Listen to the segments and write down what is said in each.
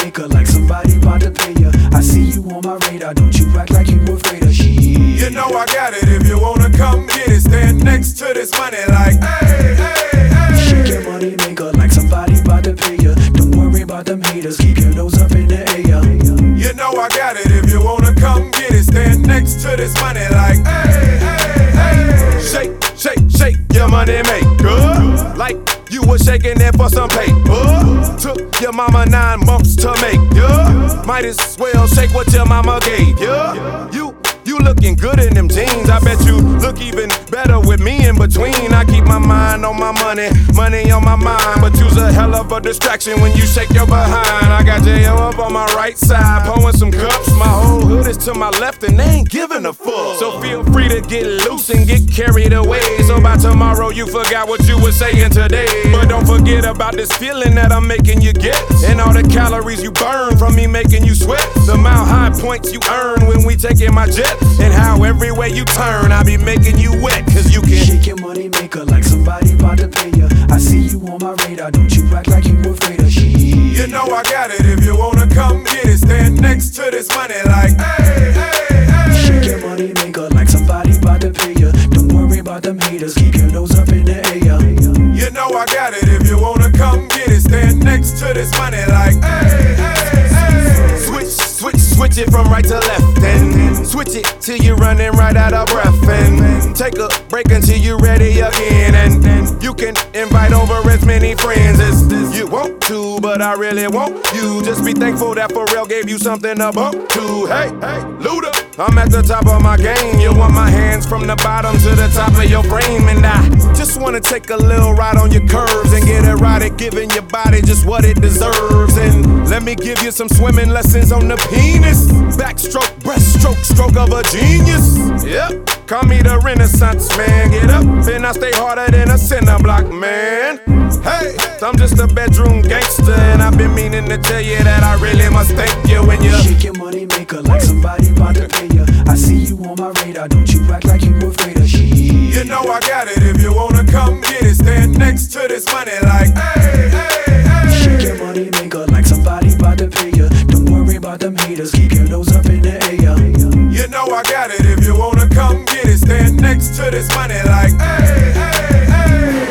maker, like somebody about to pay ya. I see you on my radar, don't you act like you afraid of shit. You know I got it, if you wanna come get it, stand next to this money like, hey, hey, hey. Shake your money maker, like somebody about to pay ya. Don't worry about them haters, keep your nose up in the air. You know I got it, if you wanna come get it, stand next to this money like, hey, hey, hey. Shake, shake, shake your money maker, like you was shaking it for some paper. Took your mama 9 months to make ya. Might as well shake what your mama gave ya. You looking good in them jeans. I bet you look even better with me in between. I keep my mind on my money, money on my mind. But you's a hell of a distraction when you shake your behind. I got J.O. up on my right side, pouring some cups. My whole hood is to my left and they ain't giving a fuck. So feel free to get loose and get carried away. So by tomorrow you forgot what you were saying today. But don't forget about this feeling that I'm making you get, and all the calories you burn from me making you sweat. The mile high points you earn when we taking my jet, and how every way you turn I be making you wet. Cause you can shake your money maker, like somebody about to pay ya. I see you on my radar, don't you act like you afraid of shit. You know I got it, if you wanna come get it, stand next to this money like, hey, hey, hey. Shake your money maker, like somebody about to pay ya. Don't worry about them haters, keep your nose up in the air. You know I got it, if you wanna come get it, stand next to this money like, hey, hey, hey. Switch it from right to left, and switch it till you're running right out of breath, and take a break until you're ready again, and you can invite over as many friends as you want to, but I really want you. Just be thankful that Pharrell gave you something to bump to. Hey, hey, Luda, I'm at the top of my game. You want my hands from the bottom to the top of your frame, and I just wanna take a little ride on your curves and get it right at giving your body just what it deserves. And let me give you some swimming lessons on the penis. Backstroke, breaststroke, stroke of a genius. Yep, call me the Renaissance man. Get up and I stay harder than a cinder block, man. Hey, I'm just a bedroom gangster, and I've been meaning to tell you that I really must thank you when you shake your money maker, like somebody about to pay ya. I see you on my radar, don't you act like you afraid of shit. You know I got it, if you wanna come get it, stand next to this money like, hey, hey, hey. Shake your money maker, like somebody about to pay ya. Don't worry about them haters, keep your nose up in the air. You know I got it, if you wanna come get it, stand next to this money like, hey, hey, hey.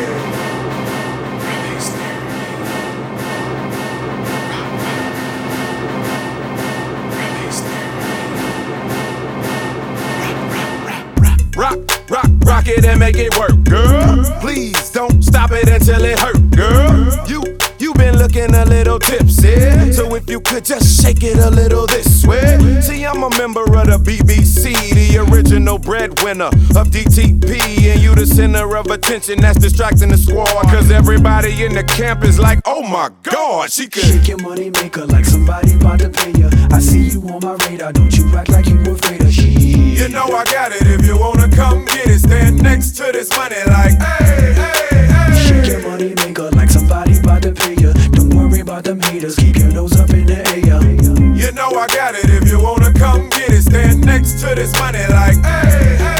Rock it and make it work, girl. Please don't stop it until it hurt, girl. You been looking a little tipsy, so if you could just shake it a little this way. See, I'm a member of the BBC, the original breadwinner of DTP, and you the center of attention that's distracting the squad. Cause everybody in the camp is like, oh my God, she can shake your money maker, like somebody about to pay ya. I see you on my radar, don't you act like you afraid of shit. You know I got it, if you wanna come get it, stand next to this money like, hey, hey, hey. Shake your money maker, like somebody about to pay ya. Don't worry about them haters, keep your nose up in the air. You know I got it, if you wanna come get it, stand next to this money like, hey, hey.